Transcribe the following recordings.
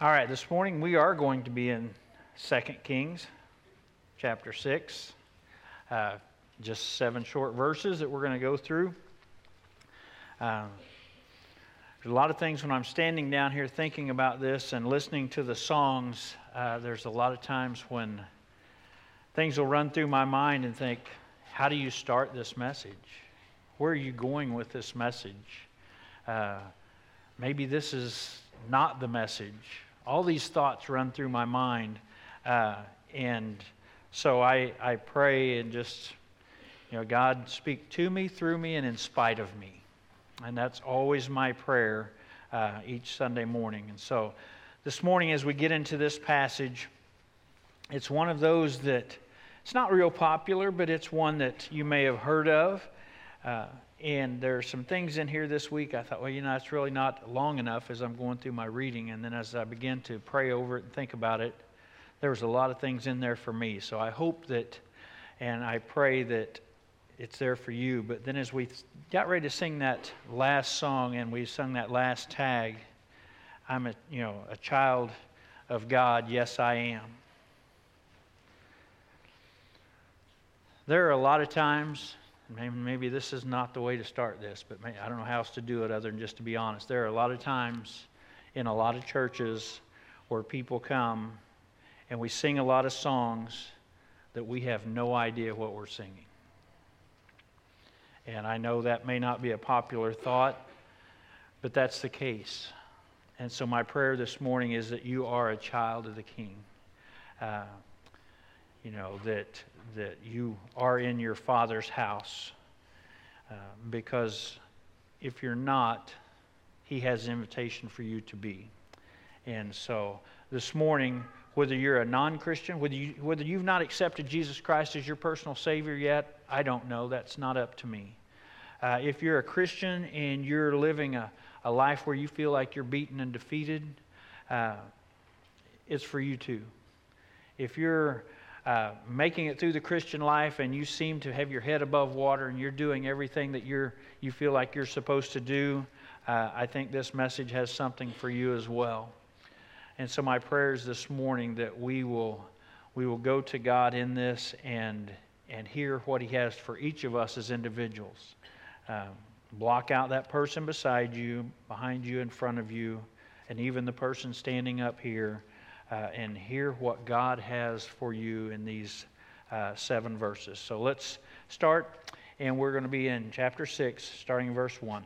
All right, this morning we are going to be in 2 Kings chapter 6. Just 7 short verses that we're going to go through. There's a lot of things when I'm standing down here thinking about this and listening to the songs, there's a lot of times when things will run through my mind and think, how do you start this message? Where are you going with this message? Maybe this is not the message. All these thoughts run through my mind, and so I pray and just, God speak to me, through me, and in spite of me. And that's always my prayer each Sunday morning. And so this morning as we get into this passage, it's one of those that, it's not real popular, but it's one that you may have heard of. And there are some things in here this week I thought, it's really not long enough as I'm going through my reading. And then as I began to pray over it and think about it, there was a lot of things in there for me. So I hope that, and I pray that it's there for you. But then as we got ready to sing that last song and we sung that last tag, I'm a child of God, yes I am. There are a lot of times, maybe this is not the way to start this, but I don't know how else to do it other than just to be honest. There are a lot of times in a lot of churches where people come and we sing a lot of songs that we have no idea what we're singing. And I know that may not be a popular thought, but that's the case. And so my prayer this morning is that you are a child of the King. That you are in your Father's house. Because if you're not, He has an invitation for you to be. And so this morning, whether you're a non-Christian, whether you've not accepted Jesus Christ as your personal Savior yet, I don't know. That's not up to me. If you're a Christian and you're living a life where you feel like you're beaten and defeated, it's for you too. If you're making it through the Christian life and you seem to have your head above water and you're doing everything that you feel like you're supposed to do, I think this message has something for you as well. And so my prayer is this morning that we will go to God in this and hear what He has for each of us as individuals. Block out that person beside you, behind you, in front of you, and even the person standing up here. And hear what God has for you in these 7 verses. So let's start, and we're going to be in chapter 6, starting in verse 1. It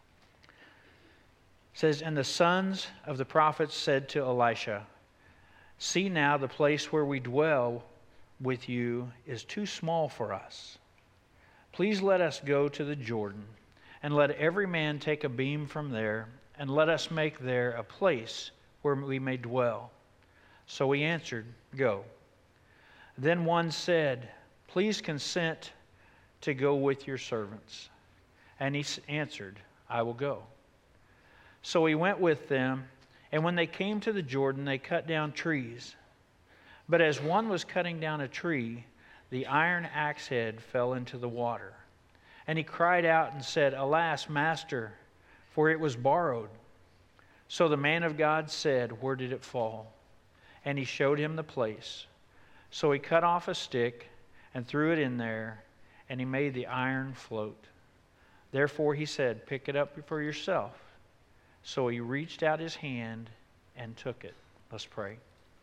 says, "And the sons of the prophets said to Elisha, 'See now, the place where we dwell with you is too small for us. Please let us go to the Jordan, and let every man take a beam from there, and let us make there a place where we may dwell.' So he answered, 'Go.' Then one said, 'Please consent to go with your servants.' And he answered, 'I will go.' So he went with them, and when they came to the Jordan, they cut down trees. But as one was cutting down a tree, the iron axe head fell into the water. And he cried out and said, 'Alas, master, for it was borrowed.' So the man of God said, 'Where did it fall?' And he showed him the place. So he cut off a stick and threw it in there, and he made the iron float. Therefore he said, 'Pick it up for yourself.' So he reached out his hand and took it." Let's pray.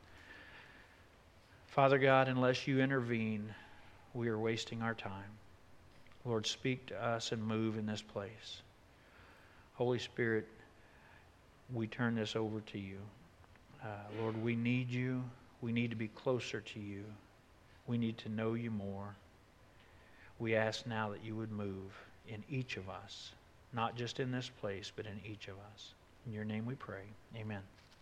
Father God, unless you intervene, we are wasting our time. Lord, speak to us and move in this place. Holy Spirit, we turn this over to you. Lord, we need you. We need to be closer to you. We need to know you more. We ask now that you would move in each of us, not just in this place, but in each of us. In your name we pray. Amen.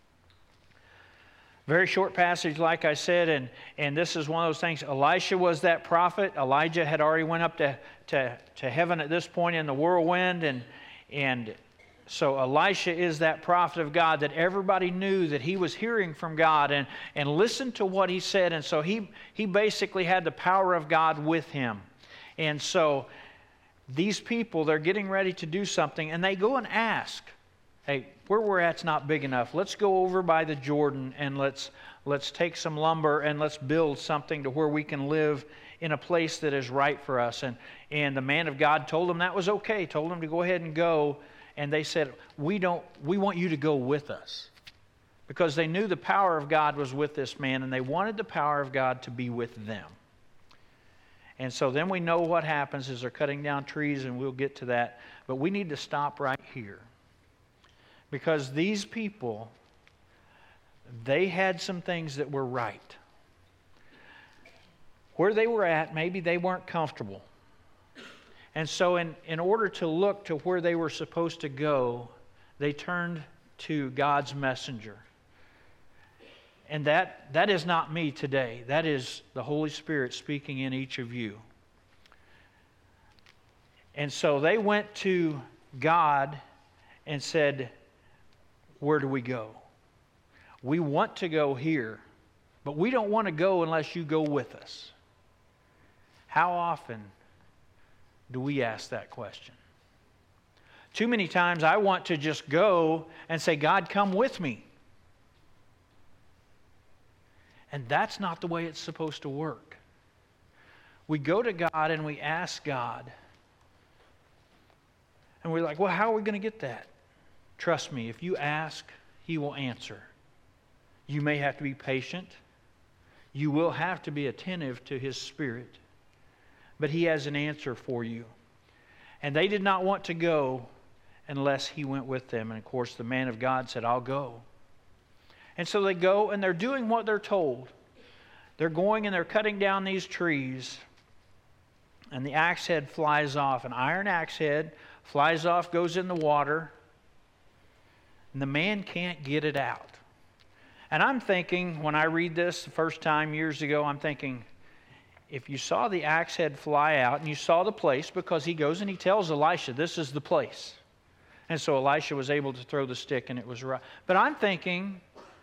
Very short passage, like I said, and this is one of those things. Elisha was that prophet. Elijah had already went up to heaven at this point in the whirlwind, and so Elisha is that prophet of God that everybody knew that he was hearing from God and listened to what he said. And so he basically had the power of God with him. And so these people, they're getting ready to do something, and they go and ask, "Hey, where we're at's not big enough. Let's go over by the Jordan and let's take some lumber and let's build something to where we can live in a place that is right for us. And the man of God told them that was okay, told them to go ahead and go. And they said, we want you to go with us. Because they knew the power of God was with this man, and they wanted the power of God to be with them. And so then we know what happens is they're cutting down trees, and we'll get to that. But we need to stop right here. Because these people, they had some things that were right. Where they were at, maybe they weren't comfortable. And so in order to look to where they were supposed to go, they turned to God's messenger. And that is not me today. That is the Holy Spirit speaking in each of you. And so they went to God and said, where do we go? We want to go here, but we don't want to go unless you go with us. How often do we ask that question? Too many times I want to just go and say, God, come with me. And that's not the way it's supposed to work. We go to God and we ask God. And we're like, well, how are we going to get that? Trust me, if you ask, He will answer. You may have to be patient. You will have to be attentive to His Spirit. But He has an answer for you. And they did not want to go unless He went with them. And of course, the man of God said, I'll go. And so they go and they're doing what they're told. They're going and they're cutting down these trees. And the axe head flies off. An iron axe head flies off, goes in the water. And the man can't get it out. And I'm thinking, when I read this the first time years ago, I'm thinking, if you saw the axe head fly out and you saw the place, because he goes and he tells Elisha, this is the place. And so Elisha was able to throw the stick and it was right. But I'm thinking,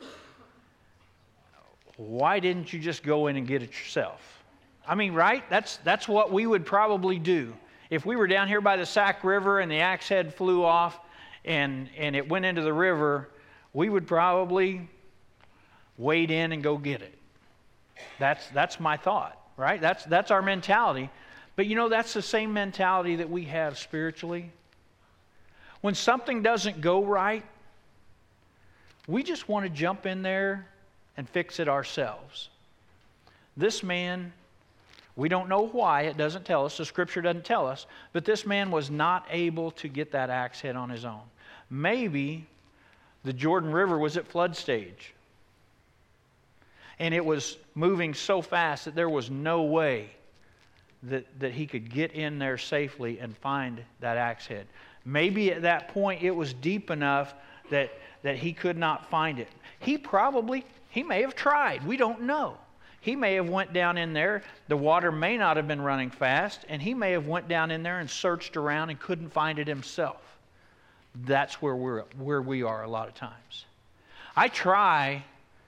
why didn't you just go in and get it yourself? I mean, right? That's what we would probably do. If we were down here by the Sac River and the axe head flew off and it went into the river, we would probably wade in and go get it. That's my thought, right? That's our mentality. But you know, that's the same mentality that we have spiritually. When something doesn't go right, we just want to jump in there and fix it ourselves. This man, we don't know why, it doesn't tell us, the Scripture doesn't tell us, but this man was not able to get that axe head on his own. Maybe the Jordan River was at flood stage. And it was moving so fast that there was no way that he could get in there safely and find that axe head. Maybe at that point it was deep enough that he could not find it. He may have tried. We don't know. He may have went down in there. The water may not have been running fast, and he may have went down in there and searched around and couldn't find it himself. That's where we are a lot of times. I try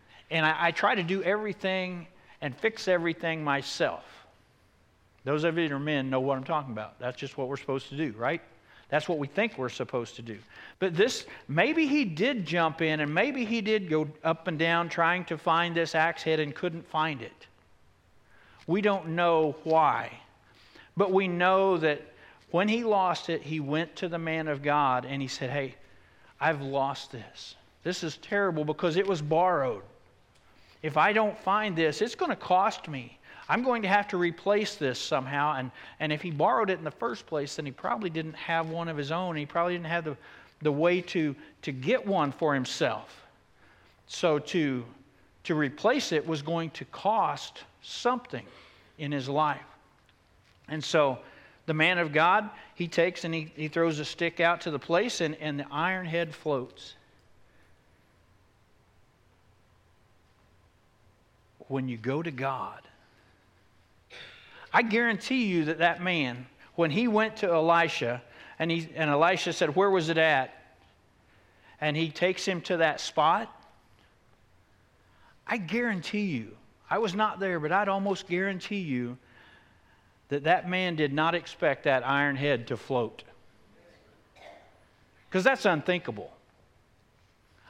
to do everything and fix everything myself. Those of you that are men know what I'm talking about. That's just what we're supposed to do, right? That's what we think we're supposed to do. But maybe he did jump in and maybe he did go up and down trying to find this axe head and couldn't find it. We don't know why. But we know that when he lost it, he went to the man of God and he said, hey, I've lost this. This is terrible because it was borrowed. If I don't find this, it's going to cost me. I'm going to have to replace this somehow. And if he borrowed it in the first place, then he probably didn't have one of his own. He probably didn't have the way to get one for himself. So to replace it was going to cost something in his life. And so the man of God, he takes and he throws a stick out to the place and the iron head floats. When you go to God, I guarantee you that man, when he went to Elisha, and Elisha said, where was it at? And he takes him to that spot. I guarantee you, I was not there, but I'd almost guarantee you that man did not expect that iron head to float. Because that's unthinkable.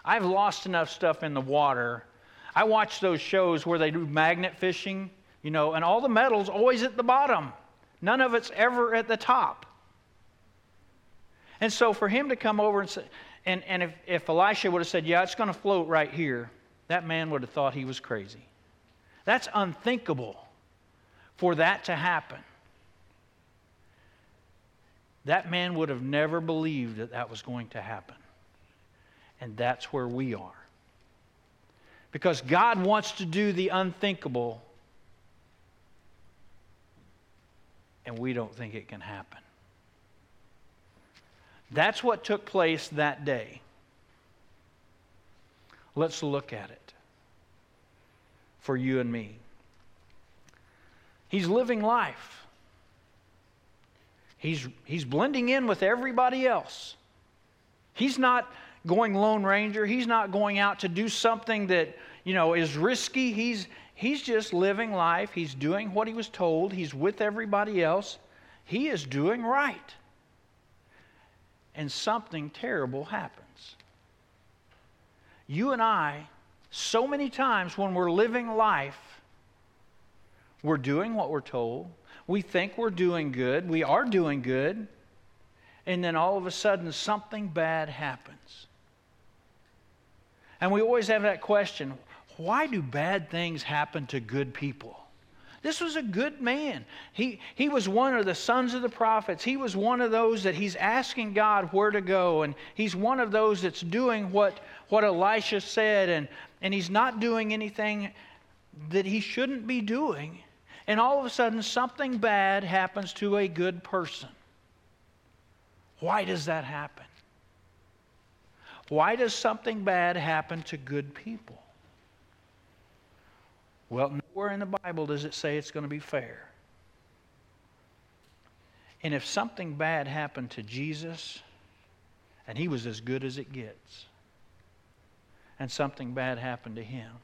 I've lost enough stuff in the water. I watch those shows where they do magnet fishing, and all the metal's always at the bottom. None of it's ever at the top. And so for him to come over and say, and if Elisha would have said, yeah, it's going to float right here, that man would have thought he was crazy. That's unthinkable for that to happen. That man would have never believed that that was going to happen. And that's where we are. Because God wants to do the unthinkable, and we don't think it can happen. That's what took place that day. Let's look at it for you and me. He's living life. He's blending in with everybody else. He's not going Lone Ranger. He's not going out to do something that, is risky. He's just living life. He's doing what he was told. He's with everybody else. He is doing right. And something terrible happens. You and I, so many times when we're living life, we're doing what we're told. We think we're doing good. We are doing good. And then all of a sudden, something bad happens. And we always have that question, why do bad things happen to good people? This was a good man. He was one of the sons of the prophets. He was one of those that he's asking God where to go. And he's one of those that's doing what Elisha said. And he's not doing anything that he shouldn't be doing. And all of a sudden, something bad happens to a good person. Why does that happen? Why does something bad happen to good people? Well, nowhere in the Bible does it say it's going to be fair. And if something bad happened to Jesus, and he was as good as it gets, and something bad happened to him.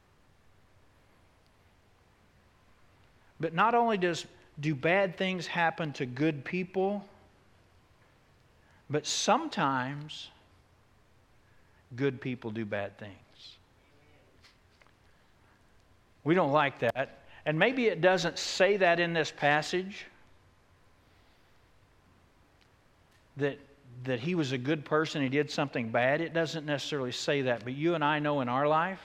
But not only do bad things happen to good people, but sometimes good people do bad things. We don't like that. And maybe it doesn't say that in this passage, that he was a good person, he did something bad. It doesn't necessarily say that. But you and I know in our life,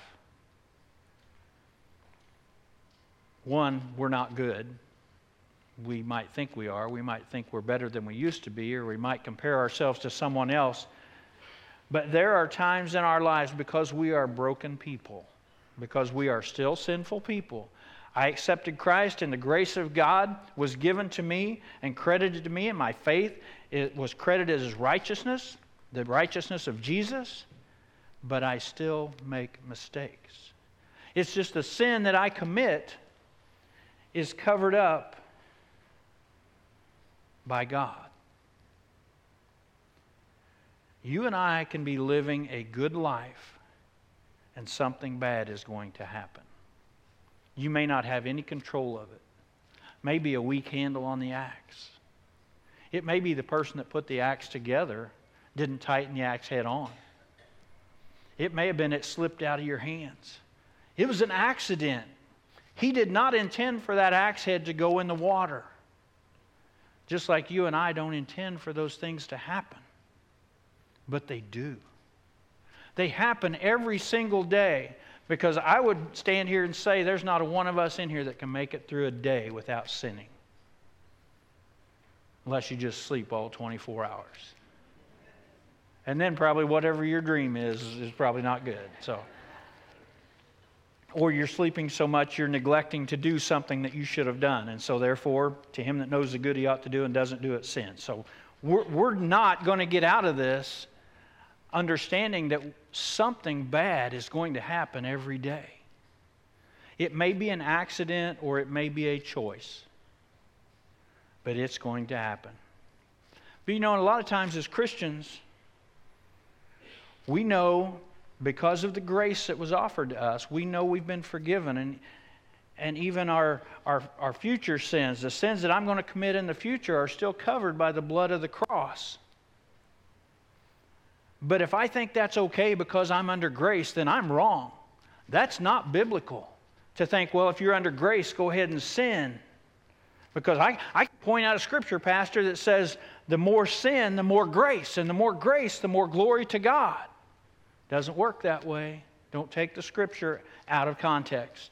one, we're not good. We might think we are. We might think we're better than we used to be, or we might compare ourselves to someone else. But there are times in our lives, because we are broken people, because we are still sinful people. I accepted Christ, and the grace of God was given to me and credited to me, and my faith it was credited as righteousness, the righteousness of Jesus, but I still make mistakes. It's just the sin that I commit is covered up by God. You and I can be living a good life, and something bad is going to happen. You may not have any control of it. Maybe a weak handle on the axe. It may be the person that put the axe together didn't tighten the axe head on. It may have been it slipped out of your hands. It was an accident. He did not intend for that axe head to go in the water. Just like you and I don't intend for those things to happen. But they do. They happen every single day, because I would stand here and say there's not a one of us in here that can make it through a day without sinning. Unless you just sleep all 24 hours. And then probably whatever your dream is probably not good. Or you're sleeping so much you're neglecting to do something that you should have done. And so therefore, to him that knows the good he ought to do and doesn't do it, sin. So we're not going to get out of this understanding that something bad is going to happen every day. It may be an accident or it may be a choice. But it's going to happen. But a lot of times as Christians, we know because of the grace that was offered to us, we know we've been forgiven. And even our future sins, the sins that I'm going to commit in the future, are still covered by the blood of the cross. But if I think that's okay because I'm under grace, then I'm wrong. That's not biblical. To think, well, if you're under grace, go ahead and sin. Because I can point out a scripture, Pastor, that says the more sin, the more grace. And the more grace, the more glory to God. Doesn't work that way. Don't take the scripture out of context.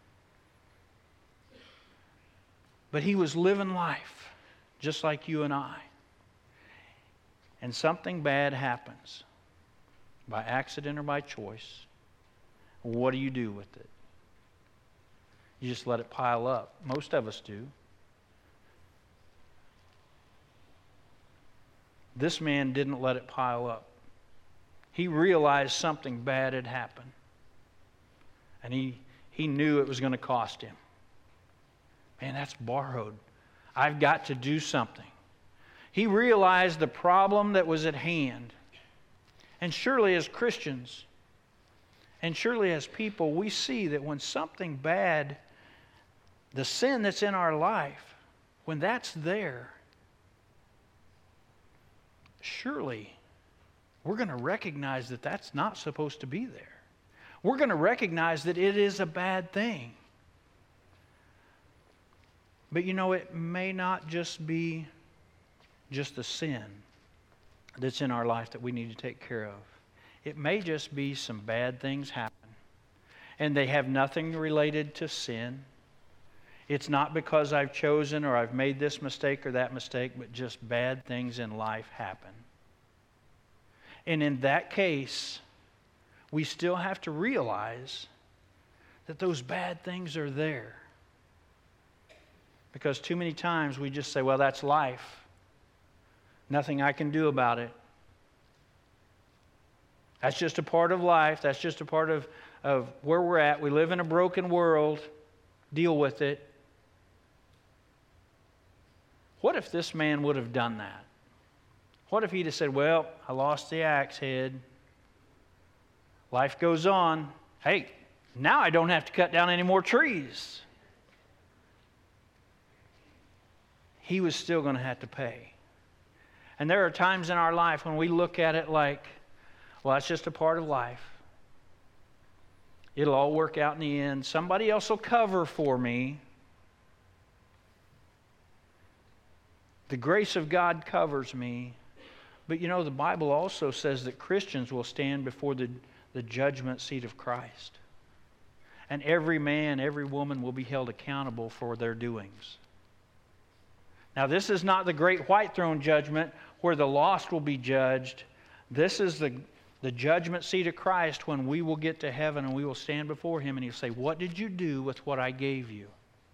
But he was living life just like you and I. And something bad happens by accident or by choice. What do you do with it? You just let it pile up. Most of us do. This man didn't let it pile up. He realized something bad had happened. And he knew it was going to cost him. Man, that's borrowed. I've got to do something. He realized the problem that was at hand. And surely as Christians, and surely as people, we see that when something bad, the sin that's in our life, when that's there, surely we're going to recognize that that's not supposed to be there. We're going to recognize that it is a bad thing. But you know, it may not just be just the sin that's in our life that we need to take care of. It may just be some bad things happen. And they have nothing related to sin. It's not because I've chosen or I've made this mistake or that mistake, but just bad things in life happen. And in that case, we still have to realize that those bad things are there. Because too many times we just say, well, that's life. Nothing I can do about it. That's just a part of life. That's just a part of where we're at. We live in a broken world. Deal with it. What if this man would have done that? What if he'd have said, well, I lost the axe head. Life goes on. Hey, now I don't have to cut down any more trees. He was still going to have to pay. And there are times in our life when we look at it like, well, that's just a part of life. It'll all work out in the end. Somebody else will cover for me. The grace of God covers me. But you know, the Bible also says that Christians will stand before the judgment seat of Christ. And every man, every woman will be held accountable for their doings. Now, this is not the great white throne judgment where the lost will be judged. This is the judgment seat of Christ when we will get to heaven and we will stand before Him and He'll say, what did you do with what I gave you?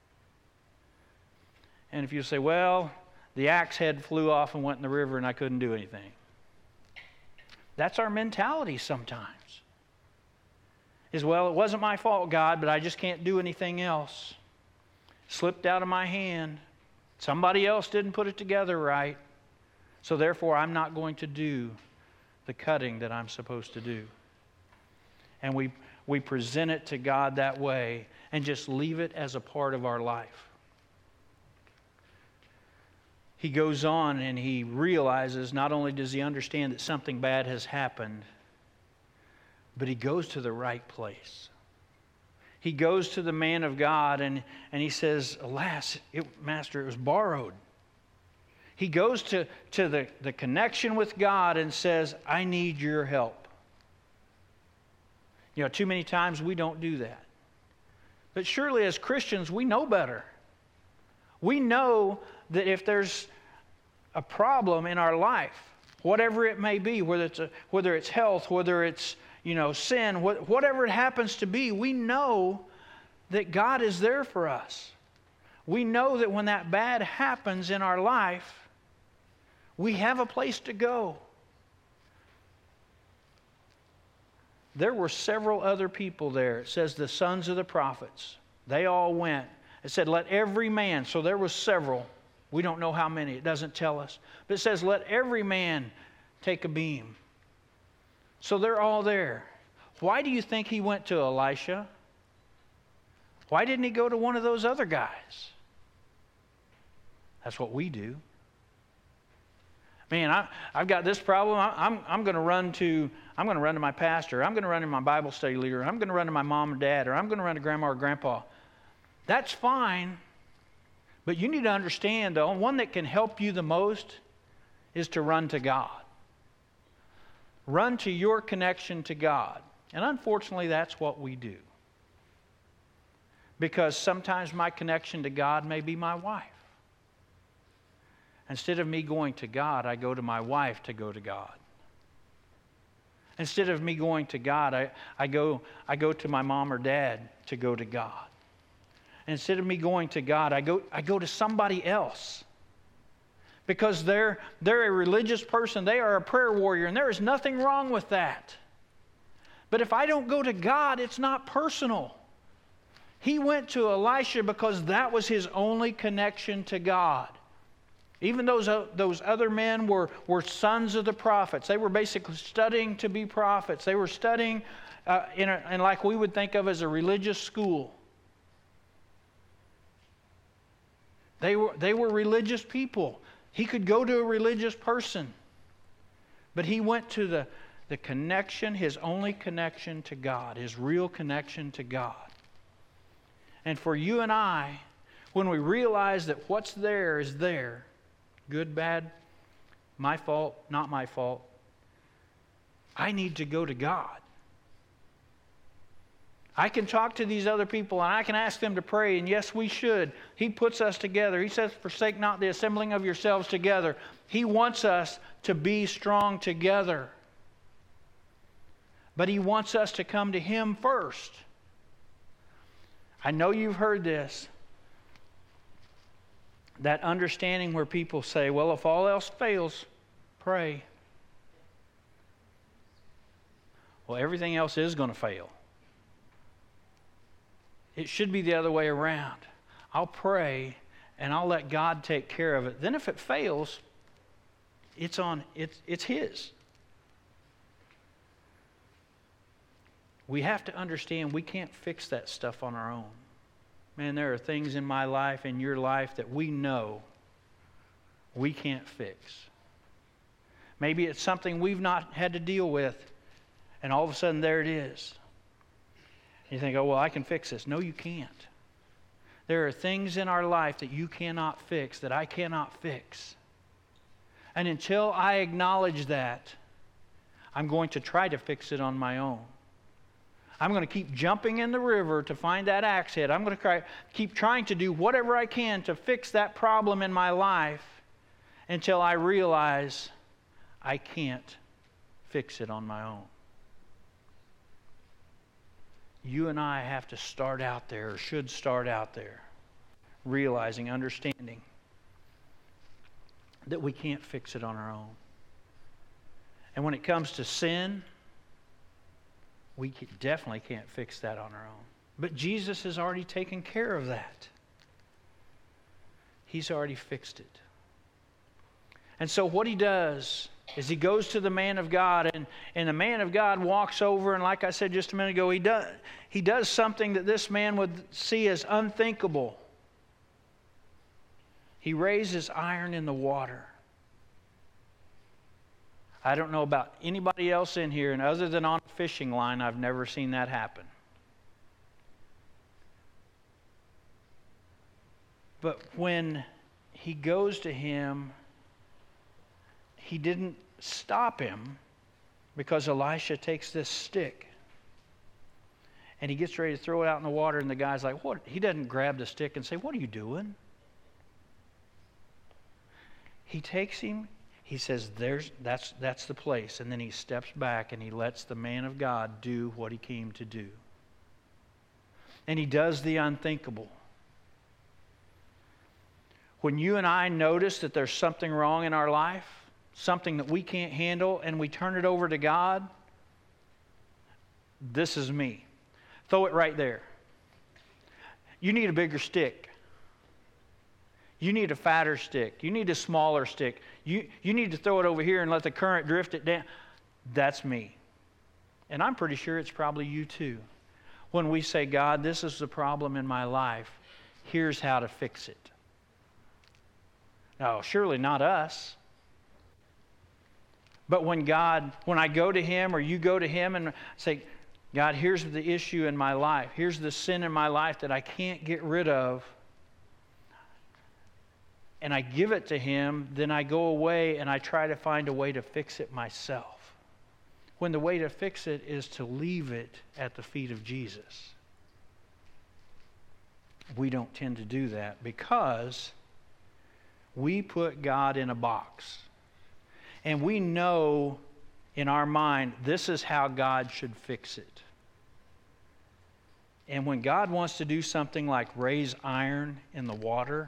And if you say, well, the axe head flew off and went in the river and I couldn't do anything. That's our mentality sometimes. Is, well, it wasn't my fault, God, but I just can't do anything else. Slipped out of my hand. Somebody else didn't put it together right. So therefore, I'm not going to do the cutting that I'm supposed to do. And we present it to God that way and just leave it as a part of our life. He goes on and he realizes not only does he understand that something bad has happened, but he goes to the right place. He goes to the man of God and he says, alas, Master, it was borrowed. He goes to the connection with God and says, I need your help. You know, too many times we don't do that. But surely as Christians, we know better. We know that if there's a problem in our life, whatever it may be, whether it's health, whether it's sin, whatever it happens to be, we know that God is there for us. We know that when that bad happens in our life, we have a place to go. There were several other people there. It says the sons of the prophets. They all went. It said, let every man, so there was several. We don't know how many. It doesn't tell us. But it says, let every man take a beam. So they're all there. Why do you think he went to Elisha? Why didn't he go to one of those other guys? That's what we do. Man, I've got this problem. I'm going to run to my pastor. I'm going to run to my Bible study leader. I'm going to run to my mom and dad, or I'm going to run to grandma or grandpa. That's fine, but you need to understand, the one that can help you the most is to run to God. Run to your connection to God. And unfortunately, that's what we do. Because sometimes my connection to God may be my wife. Instead of me going to God, I go to my wife to go to God. Instead of me going to God, I go to my mom or dad to go to God. Instead of me going to God, I go to somebody else. Because they're a religious person, they are a prayer warrior, and there is nothing wrong with that. But if I don't go to God, it's not personal. He went to Elisha because that was his only connection to God. Even those other men were sons of the prophets. They were basically studying to be prophets. They were studying in like we would think of as a religious school. They were religious people. He could go to a religious person. But he went to the connection, his only connection to God, his real connection to God. And for you and I, when we realize that what's there is there, good, bad, my fault, not my fault, I need to go to God. I can talk to these other people and I can ask them to pray, and yes, we should. He puts us together. He says, forsake not the assembling of yourselves together. He wants us to be strong together. But He wants us to come to Him first. I know you've heard this. That understanding where people say, well, if all else fails, pray. Well, everything else is going to fail. It should be the other way around. I'll pray and I'll let God take care of it. Then if it fails, it's His. We have to understand we can't fix that stuff on our own. Man, there are things in my life, in your life, that we know we can't fix. Maybe it's something we've not had to deal with, and all of a sudden there it is. You think, oh, well, I can fix this. No, you can't. There are things in our life that you cannot fix, that I cannot fix. And until I acknowledge that, I'm going to try to fix it on my own. I'm going to keep jumping in the river to find that axe head. I'm going to keep trying to do whatever I can to fix that problem in my life until I realize I can't fix it on my own. You and I have to start out there, or should start out there, realizing, understanding that we can't fix it on our own. And when it comes to sin, we definitely can't fix that on our own. But Jesus has already taken care of that. He's already fixed it. And so what He does is He goes to the man of God, and the man of God walks over, and like I said just a minute ago, he does something that this man would see as unthinkable. He raises iron in the water. I don't know about anybody else in here, and other than on a fishing line, I've never seen that happen. But when he goes to him, he didn't stop him, because Elisha takes this stick and he gets ready to throw it out in the water, and the guy's like, what? He doesn't grab the stick and say, what are you doing? He takes him. He says, that's the place. And then he steps back and he lets the man of God do what he came to do. And he does the unthinkable. When you and I notice that there's something wrong in our life, something that we can't handle, and we turn it over to God, this is me. Throw it right there. You need a bigger stick. You need a fatter stick. You need a smaller stick. You need to throw it over here and let the current drift it down. That's me. And I'm pretty sure it's probably you too. When we say, God, this is the problem in my life. Here's how to fix it. Now, surely not us. But when I go to Him or you go to Him and say, God, here's the issue in my life. Here's the sin in my life that I can't get rid of. And I give it to Him, then I go away and I try to find a way to fix it myself. When the way to fix it is to leave it at the feet of Jesus. We don't tend to do that because we put God in a box. And we know in our mind, this is how God should fix it. And when God wants to do something like raise iron in the water,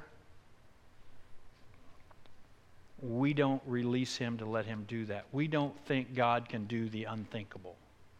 we don't release Him to let Him do that. We don't think God can do the unthinkable.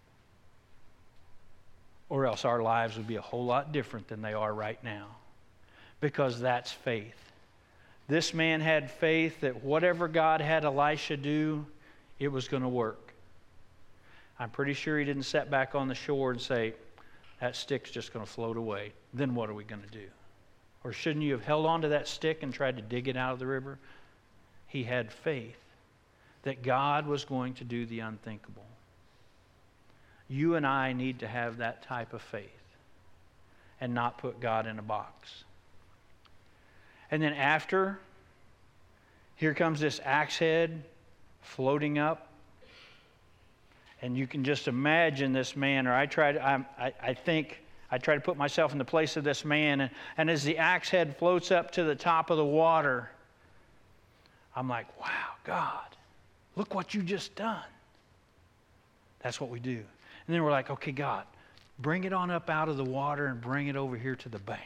Or else our lives would be a whole lot different than they are right now. Because that's faith. This man had faith that whatever God had Elisha do, it was going to work. I'm pretty sure he didn't sit back on the shore and say, that stick's just going to float away. Then what are we going to do? Or shouldn't you have held on to that stick and tried to dig it out of the river? He had faith that God was going to do the unthinkable. You and I need to have that type of faith and not put God in a box. And then after, here comes this axe head floating up. And you can just imagine this man, or I try to put myself in the place of this man. And as the axe head floats up to the top of the water, I'm like, wow, God, look what you just done. That's what we do. And then we're like, okay, God, bring it on up out of the water and bring it over here to the bank.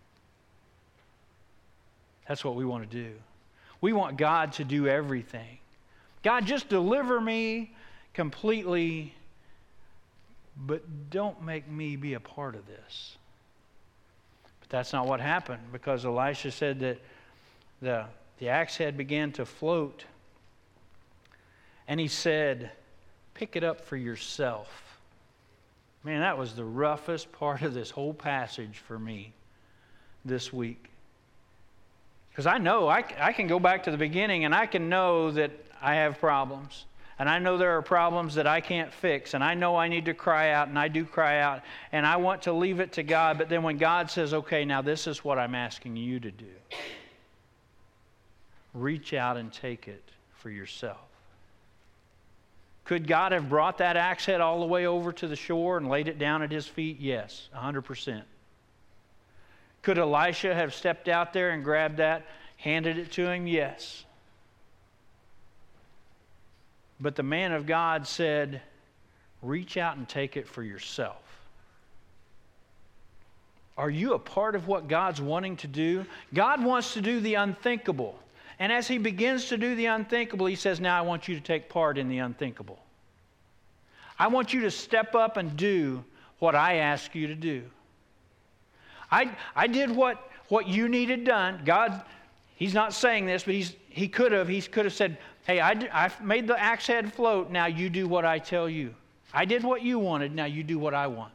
That's what we want to do. We want God to do everything. God, just deliver me completely, but don't make me be a part of this. But that's not what happened, because Elisha said that the axe head began to float, and he said, pick it up for yourself. Man, that was the roughest part of this whole passage for me this week. Because I know I can go back to the beginning and I can know that I have problems. And I know there are problems that I can't fix. And I know I need to cry out, and I do cry out. And I want to leave it to God. But then when God says, okay, now this is what I'm asking you to do. Reach out and take it for yourself. Could God have brought that axe head all the way over to the shore and laid it down at his feet? Yes, 100%. Could Elisha have stepped out there and grabbed that, handed it to him? Yes. But the man of God said, reach out and take it for yourself. Are you a part of what God's wanting to do? God wants to do the unthinkable. And as He begins to do the unthinkable, He says, now I want you to take part in the unthinkable. I want you to step up and do what I ask you to do. I did what you needed done. God, He's not saying this, but He could have said, hey, I made the axe head float, now you do what I tell you. I did what you wanted, now you do what I want.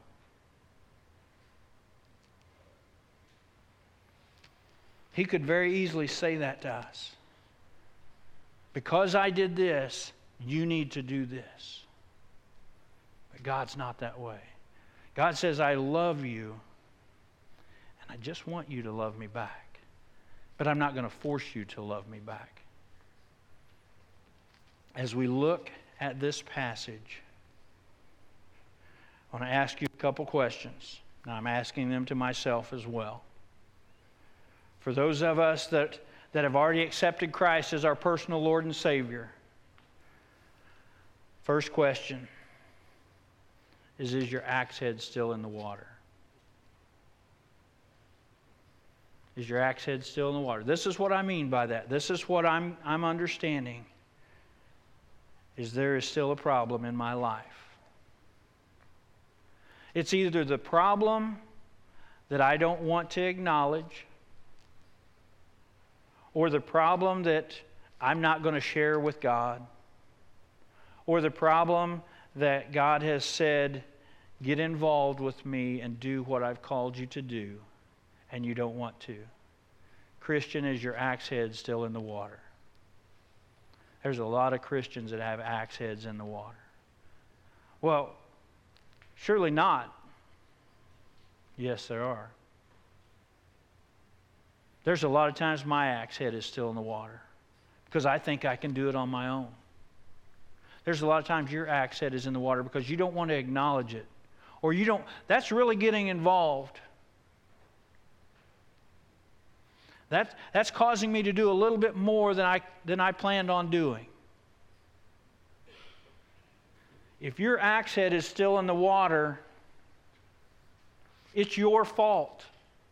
He could very easily say that to us. Because I did this, you need to do this. But God's not that way. God says, I love you, and I just want you to love me back. But I'm not going to force you to love me back. As we look at this passage, I want to ask you a couple questions. Now, I'm asking them to myself as well. For those of us that have already accepted Christ as our personal Lord and Savior, first question is your axe head still in the water? Is your axe head still in the water? This is what I mean by that. This is what I'm understanding. Is there is still a problem in my life. It's either the problem that I don't want to acknowledge, or the problem that I'm not going to share with God, or the problem that God has said, get involved with me and do what I've called you to do, and you don't want to. Christian, is your axe head still in the water? There's a lot of Christians that have axe heads in the water. Well, surely not. Yes, there are. There's a lot of times my axe head is still in the water because I think I can do it on my own. There's a lot of times your axe head is in the water because you don't want to acknowledge it. Or you don't, that's really getting involved. That's causing me to do a little bit more than I planned on doing. If your axe head is still in the water, it's your fault.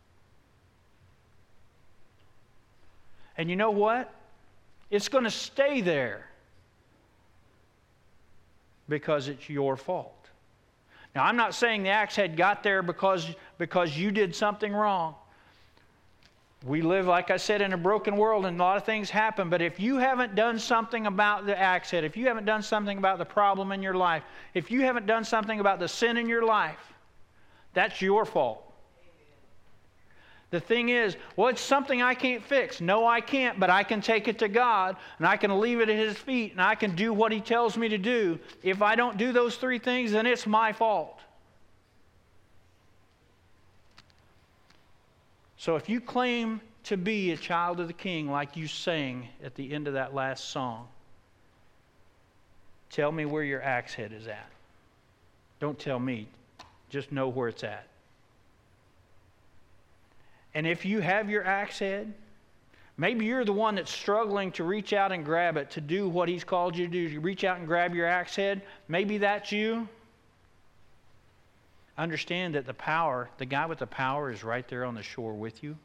And you know what? It's going to stay there because it's your fault. Now, I'm not saying the axe head got there because you did something wrong. We live, like I said, in a broken world and a lot of things happen. But if you haven't done something about the axe head, if you haven't done something about the problem in your life, if you haven't done something about the sin in your life, that's your fault. The thing is, well, it's something I can't fix. No, I can't, but I can take it to God, and I can leave it at His feet, and I can do what He tells me to do. If I don't do those three things, then it's my fault. So if you claim to be a child of the King, like you sang at the end of that last song, tell me where your axe head is at. Don't tell me. Just know where it's at. And if you have your axe head, maybe you're the one that's struggling to reach out and grab it, to do what He's called you to do. You reach out and grab your axe head. Maybe that's you. Understand that the guy with the power is right there on the shore with you.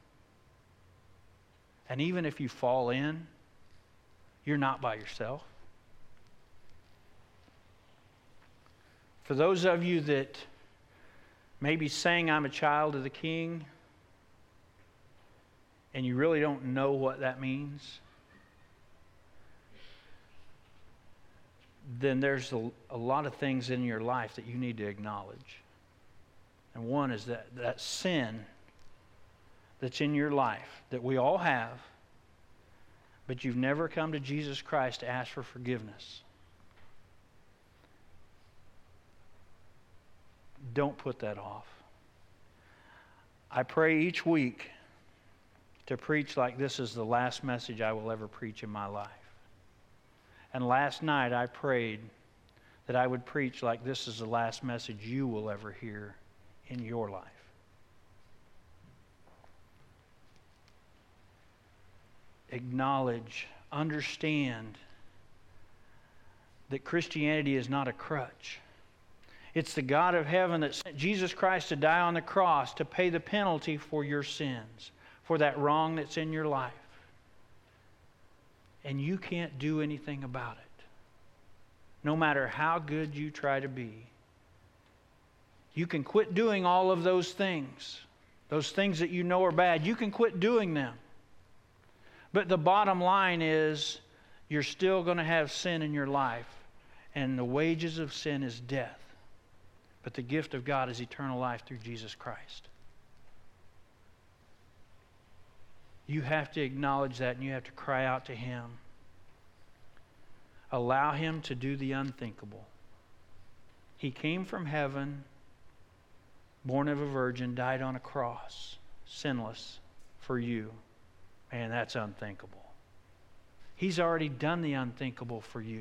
And even if you fall in, you're not by yourself. For those of you that may be saying, I'm a child of the King, and you really don't know what that means, then there's a lot of things in your life that you need to acknowledge. And one is that sin that's in your life that we all have, but you've never come to Jesus Christ to ask for forgiveness. Don't put that off. I pray each week to preach like this is the last message I will ever preach in my life. And last night I prayed that I would preach like this is the last message you will ever hear in your life. Acknowledge, understand that Christianity is not a crutch. It's the God of heaven that sent Jesus Christ to die on the cross to pay the penalty for your sins, for that wrong that's in your life. And you can't do anything about it. No matter how good you try to be. You can quit doing all of those things that you know are bad. You can quit doing them. But the bottom line is you're still going to have sin in your life. And the wages of sin is death. But the gift of God is eternal life through Jesus Christ. You have to acknowledge that and you have to cry out to Him. Allow Him to do the unthinkable. He came from heaven, born of a virgin, died on a cross, sinless for you. Man, that's unthinkable. He's already done the unthinkable for you.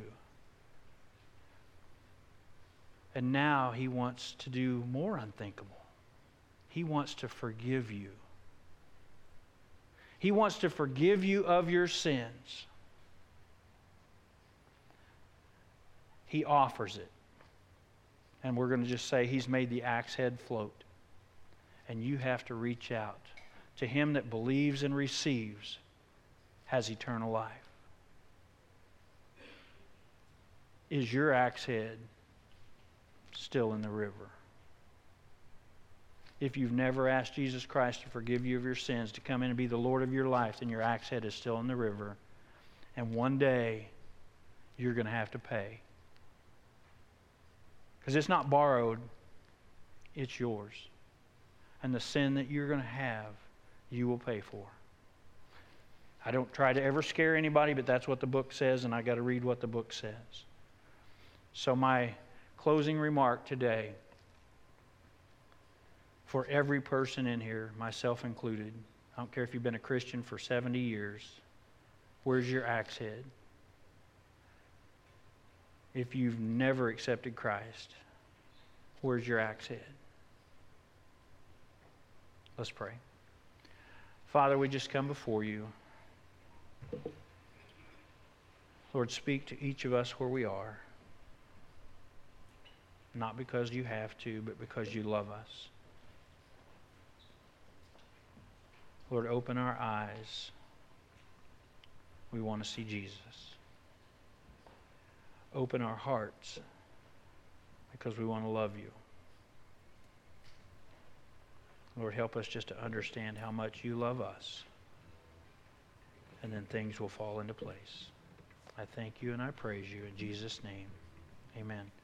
And now He wants to do more unthinkable. He wants to forgive you. He wants to forgive you of your sins. He offers it. And we're going to just say He's made the axe head float. And you have to reach out. To him that believes and receives has eternal life. Is your axe head still in the river? If you've never asked Jesus Christ to forgive you of your sins, to come in and be the Lord of your life, then your axe head is still in the river. And one day, you're going to have to pay. Because it's not borrowed, it's yours. And the sin that you're going to have, you will pay for. I don't try to ever scare anybody, but that's what the book says, and I got to read what the book says. So my closing remark today, for every person in here, myself included, I don't care if you've been a Christian for 70 years, where's your axe head? If you've never accepted Christ, where's your axe head? Let's pray. Father, we just come before you. Lord, speak to each of us where we are. Not because you have to, but because you love us. Lord, open our eyes. We want to see Jesus. Open our hearts because we want to love you. Lord, help us just to understand how much you love us. And then things will fall into place. I thank you and I praise you in Jesus' name. Amen.